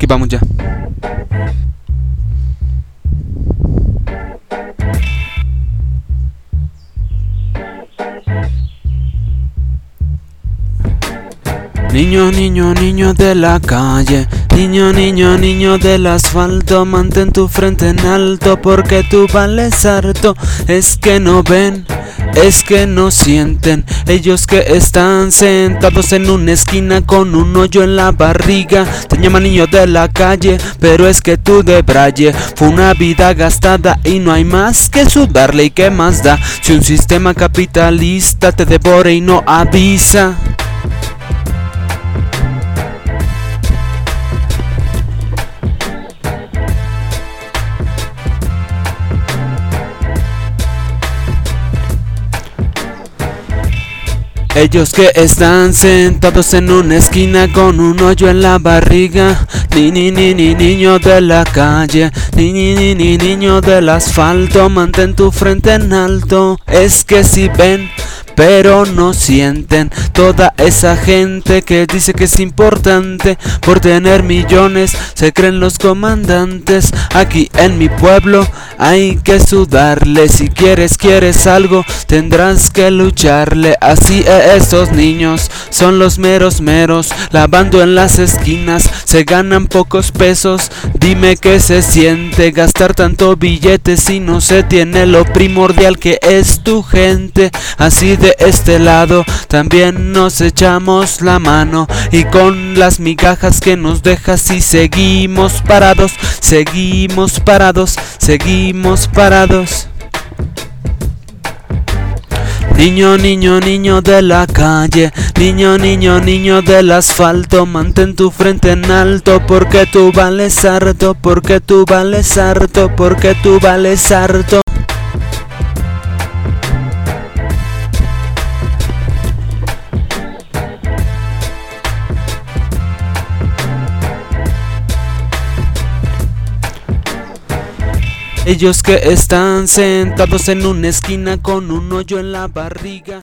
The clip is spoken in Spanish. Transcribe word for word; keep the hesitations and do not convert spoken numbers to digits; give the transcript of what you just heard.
vamos ya. Niño, niño, niño de la calle, niño, niño, niño del asfalto, mantén tu frente en alto porque tú vales harto. Es que no ven, es que no sienten, ellos que están sentados en una esquina con un hoyo en la barriga. Te llaman niño de la calle, pero es que tú de braille. Fue una vida gastada y no hay más que sudarle. ¿Y qué más da si un sistema capitalista te devora y no avisa? Ellos que están sentados en una esquina con un hoyo en la barriga. Ni ni ni ni niño de la calle, ni ni ni ni niño del asfalto, mantén tu frente en alto. Es que si ven, pero no sienten, toda esa gente que dice que es importante por tener millones, se creen los comandantes. Aquí en mi pueblo hay que sudarle, si quieres, quieres algo, tendrás que lucharle. Así estos niños son los meros meros, lavando en las esquinas, se ganan pocos pesos. Dime qué se siente gastar tanto billete si no se tiene lo primordial que es tu gente. Así de este lado también nos echamos la mano y con las migajas que nos dejas y seguimos parados, seguimos parados, seguimos parados. Niño, niño, niño de la calle, niño, niño, niño del asfalto, mantén tu frente en alto porque tú vales harto, porque tú vales harto, porque tú vales harto. Ellos que están sentados en una esquina con un hoyo en la barriga.